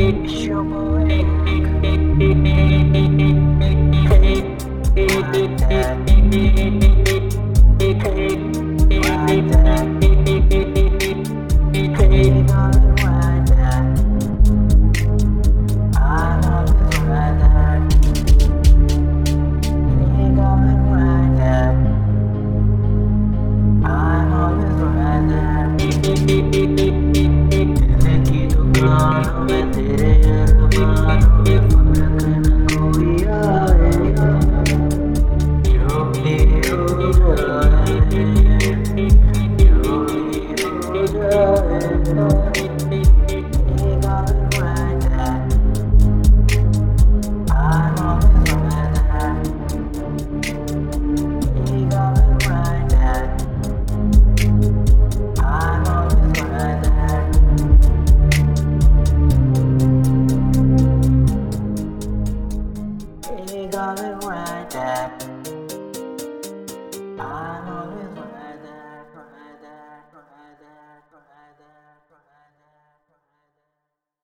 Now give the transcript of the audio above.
It's your boy Luke. My dad. My dad. He gonna ride that. I'm always ride that. He gonna ride that. I'm always ride that. दिल की दुकानों में तेरे अरमानों में फर्क न कोई आए जो भी हो जाए जो भी हो जाए He gonna ride that I'm always ride that He gonna ride that I'm always ride that He gonna ride that